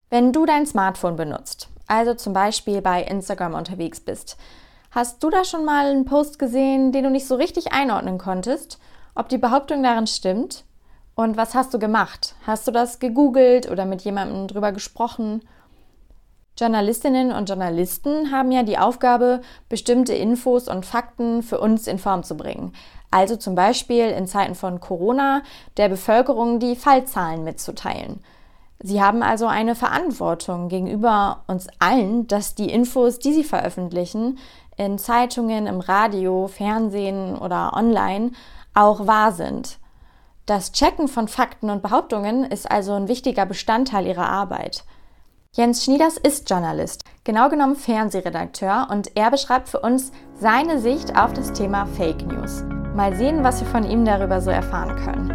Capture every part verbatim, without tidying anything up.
Wenn du dein Smartphone benutzt, also zum Beispiel bei Instagram unterwegs bist, hast du da schon mal einen Post gesehen, den du nicht so richtig einordnen konntest, ob die Behauptung darin stimmt? Und was hast du gemacht? Hast du das gegoogelt oder mit jemandem drüber gesprochen? Journalistinnen und Journalisten haben ja die Aufgabe, bestimmte Infos und Fakten für uns in Form zu bringen. Also zum Beispiel in Zeiten von Corona der Bevölkerung die Fallzahlen mitzuteilen. Sie haben also eine Verantwortung gegenüber uns allen, dass die Infos, die sie veröffentlichen, in Zeitungen, im Radio, Fernsehen oder online auch wahr sind. Das Checken von Fakten und Behauptungen ist also ein wichtiger Bestandteil ihrer Arbeit. Jens Schnieders ist Journalist, genau genommen Fernsehredakteur, und er beschreibt für uns seine Sicht auf das Thema Fake News. Mal sehen, was wir von ihm darüber so erfahren können.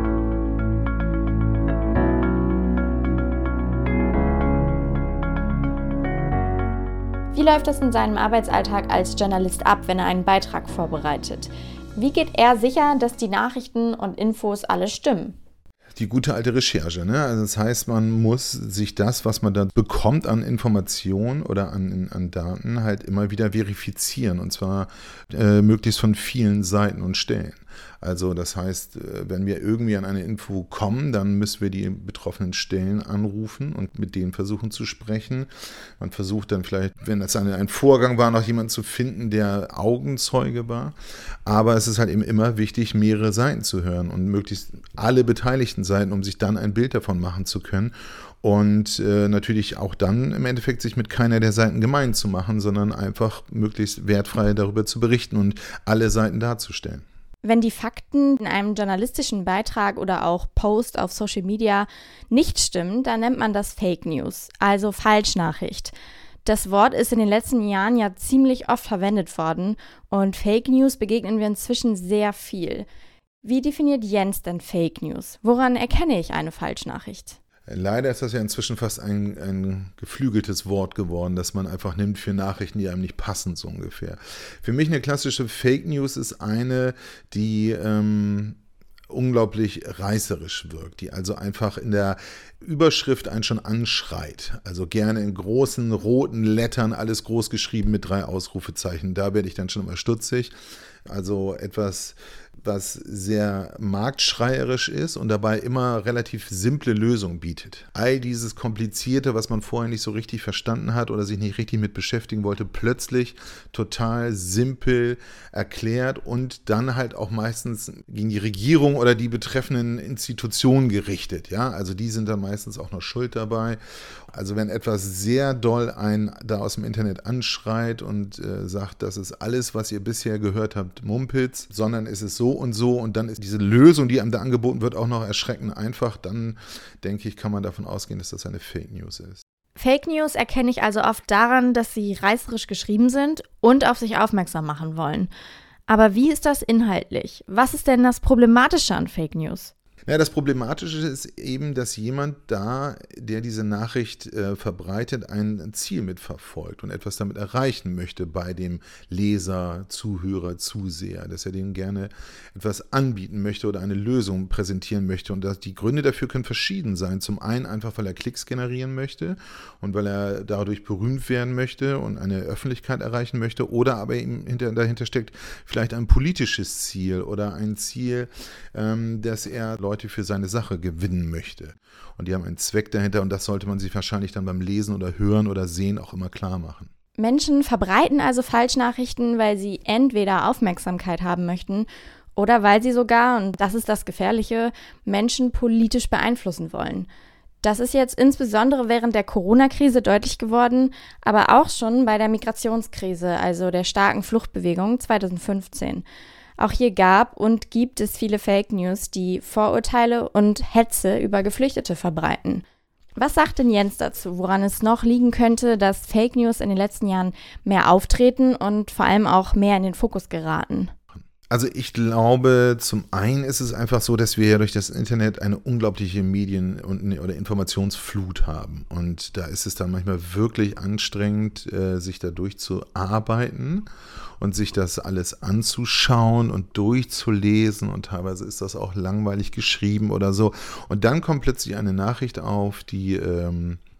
Wie läuft es in seinem Arbeitsalltag als Journalist ab, wenn er einen Beitrag vorbereitet? Wie geht er sicher, dass die Nachrichten und Infos alle stimmen? Die gute alte Recherche, ne? Also das heißt, man muss sich das, was man da bekommt an Informationen oder an, an Daten, halt immer wieder verifizieren, und zwar äh, möglichst von vielen Seiten und Stellen. Also das heißt, wenn wir irgendwie an eine Info kommen, dann müssen wir die betroffenen Stellen anrufen und mit denen versuchen zu sprechen. Man versucht dann vielleicht, wenn das ein Vorgang war, noch jemanden zu finden, der Augenzeuge war. Aber es ist halt eben immer wichtig, mehrere Seiten zu hören und möglichst alle beteiligten Seiten, um sich dann ein Bild davon machen zu können. Und äh, natürlich auch dann im Endeffekt sich mit keiner der Seiten gemein zu machen, sondern einfach möglichst wertfrei darüber zu berichten und alle Seiten darzustellen. Wenn die Fakten in einem journalistischen Beitrag oder auch Post auf Social Media nicht stimmen, dann nennt man das Fake News, also Falschnachricht. Das Wort ist in den letzten Jahren ja ziemlich oft verwendet worden und Fake News begegnen wir inzwischen sehr viel. Wie definiert Jens denn Fake News? Woran erkenne ich eine Falschnachricht? Leider ist das ja inzwischen fast ein, ein geflügeltes Wort geworden, das man einfach nimmt für Nachrichten, die einem nicht passen, so ungefähr. Für mich eine klassische Fake News ist eine, die ähm, unglaublich reißerisch wirkt, die also einfach in der Überschrift einen schon anschreit. Also gerne in großen roten Lettern, alles groß geschrieben mit drei Ausrufezeichen. Da werde ich dann schon immer stutzig. Also etwas, was sehr marktschreierisch ist und dabei immer relativ simple Lösungen bietet. All dieses Komplizierte, was man vorher nicht so richtig verstanden hat oder sich nicht richtig mit beschäftigen wollte, plötzlich total simpel erklärt und dann halt auch meistens gegen die Regierung oder die betreffenden Institutionen gerichtet. Ja, also die sind dann meistens auch noch schuld dabei. Also wenn etwas sehr doll einen da aus dem Internet anschreit und äh, sagt, das ist alles, was ihr bisher gehört habt, Mumpitz, sondern es ist so und so und dann ist diese Lösung, die einem da angeboten wird, auch noch erschreckend einfach, dann denke ich, kann man davon ausgehen, dass das eine Fake News ist. Fake News erkenne ich also oft daran, dass sie reißerisch geschrieben sind und auf sich aufmerksam machen wollen. Aber wie ist das inhaltlich? Was ist denn das Problematische an Fake News? Ja, das Problematische ist eben, dass jemand da, der diese Nachricht äh, verbreitet, ein Ziel mitverfolgt und etwas damit erreichen möchte bei dem Leser, Zuhörer, Zuseher, dass er denen gerne etwas anbieten möchte oder eine Lösung präsentieren möchte. Und das, die Gründe dafür können verschieden sein. Zum einen einfach, weil er Klicks generieren möchte und weil er dadurch berühmt werden möchte und eine Öffentlichkeit erreichen möchte, oder aber eben hinter, dahinter steckt vielleicht ein politisches Ziel oder ein Ziel, ähm, dass er Leute für seine Sache gewinnen möchte. Und die haben einen Zweck dahinter und das sollte man sich wahrscheinlich dann beim Lesen oder Hören oder Sehen auch immer klar machen. Menschen verbreiten also Falschnachrichten, weil sie entweder Aufmerksamkeit haben möchten oder weil sie sogar, und das ist das Gefährliche, Menschen politisch beeinflussen wollen. Das ist jetzt insbesondere während der Corona-Krise deutlich geworden, aber auch schon bei der Migrationskrise, also der starken Fluchtbewegung zwanzig fünfzehn. Auch hier gab und gibt es viele Fake News, die Vorurteile und Hetze über Geflüchtete verbreiten. Was sagt denn Jens dazu, woran es noch liegen könnte, dass Fake News in den letzten Jahren mehr auftreten und vor allem auch mehr in den Fokus geraten? Also ich glaube, zum einen ist es einfach so, dass wir ja durch das Internet eine unglaubliche Medien- und oder Informationsflut haben. Und da ist es dann manchmal wirklich anstrengend, sich da durchzuarbeiten und sich das alles anzuschauen und durchzulesen. Und teilweise ist das auch langweilig geschrieben oder so. Und dann kommt plötzlich eine Nachricht auf, die ähm,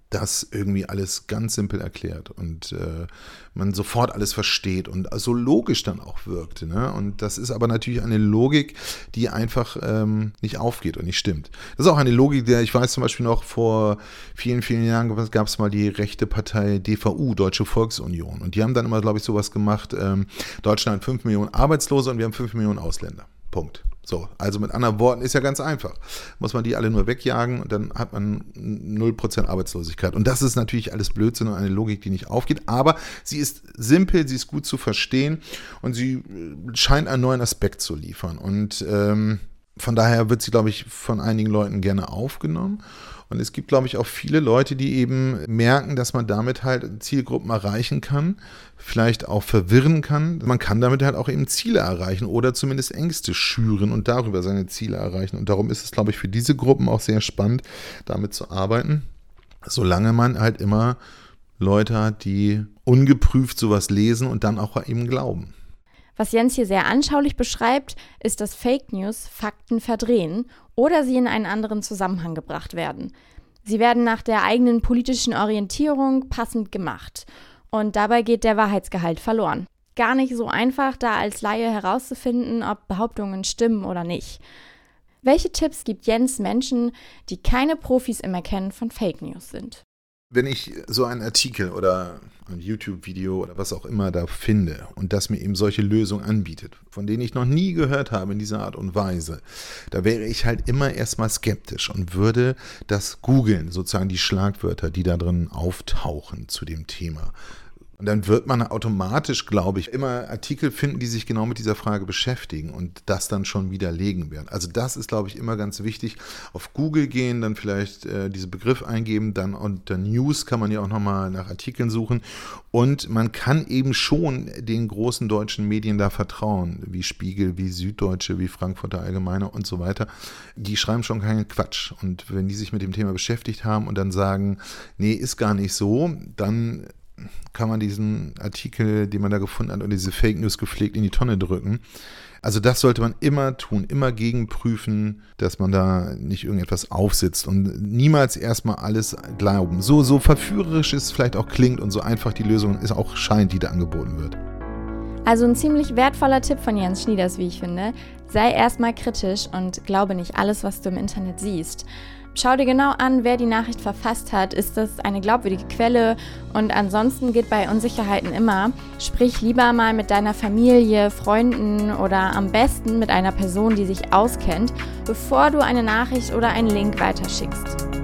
das irgendwie alles ganz simpel erklärt und äh, man sofort alles versteht und so logisch dann auch wirkt. Ne? Und das ist aber natürlich eine Logik, die einfach ähm, nicht aufgeht und nicht stimmt. Das ist auch eine Logik, der, ich weiß zum Beispiel noch, vor vielen, vielen Jahren gab es mal die rechte Partei D V U, Deutsche Volksunion. Und die haben dann immer, glaube ich, sowas gemacht, ähm, Deutschland hat fünf Millionen Arbeitslose und wir haben fünf Millionen Ausländer. Punkt. So, also mit anderen Worten ist ja ganz einfach. Muss man die alle nur wegjagen und dann hat man null Prozent Arbeitslosigkeit. Und das ist natürlich alles Blödsinn und eine Logik, die nicht aufgeht. Aber sie ist simpel, sie ist gut zu verstehen und sie scheint einen neuen Aspekt zu liefern. Und ähm, von daher wird sie, glaube ich, von einigen Leuten gerne aufgenommen. Und es gibt, glaube ich, auch viele Leute, die eben merken, dass man damit halt Zielgruppen erreichen kann, vielleicht auch verwirren kann. Man kann damit halt auch eben Ziele erreichen oder zumindest Ängste schüren und darüber seine Ziele erreichen. Und darum ist es, glaube ich, für diese Gruppen auch sehr spannend, damit zu arbeiten, solange man halt immer Leute hat, die ungeprüft sowas lesen und dann auch eben glauben. Was Jens hier sehr anschaulich beschreibt, ist, dass Fake News Fakten verdrehen oder sie in einen anderen Zusammenhang gebracht werden. Sie werden nach der eigenen politischen Orientierung passend gemacht. Und dabei geht der Wahrheitsgehalt verloren. Gar nicht so einfach, da als Laie herauszufinden, ob Behauptungen stimmen oder nicht. Welche Tipps gibt Jens Menschen, die keine Profis im Erkennen von Fake News sind? Wenn ich so einen Artikel oder ein YouTube-Video oder was auch immer da finde und das mir eben solche Lösungen anbietet, von denen ich noch nie gehört habe in dieser Art und Weise, da wäre ich halt immer erstmal skeptisch und würde das googeln, sozusagen die Schlagwörter, die da drin auftauchen zu dem Thema. Und dann wird man automatisch, glaube ich, immer Artikel finden, die sich genau mit dieser Frage beschäftigen und das dann schon widerlegen werden. Also das ist, glaube ich, immer ganz wichtig. Auf Google gehen, dann vielleicht äh, diesen Begriff eingeben, dann unter News kann man ja auch nochmal nach Artikeln suchen. Und man kann eben schon den großen deutschen Medien da vertrauen, wie Spiegel, wie Süddeutsche, wie Frankfurter Allgemeine und so weiter. Die schreiben schon keinen Quatsch. Und wenn die sich mit dem Thema beschäftigt haben und dann sagen, nee, ist gar nicht so, dann kann man diesen Artikel, den man da gefunden hat und diese Fake News gepflegt in die Tonne drücken. Also das sollte man immer tun, immer gegenprüfen, dass man da nicht irgendetwas aufsitzt und niemals erstmal alles glauben. So, so verführerisch es vielleicht auch klingt und so einfach die Lösung ist auch scheint, die da angeboten wird. Also ein ziemlich wertvoller Tipp von Jens Schnieders, wie ich finde. Sei erstmal kritisch und glaube nicht alles, was du im Internet siehst. Schau dir genau an, wer die Nachricht verfasst hat. Ist das eine glaubwürdige Quelle? Und ansonsten geht bei Unsicherheiten immer, sprich lieber mal mit deiner Familie, Freunden oder am besten mit einer Person, die sich auskennt, bevor du eine Nachricht oder einen Link weiterschickst.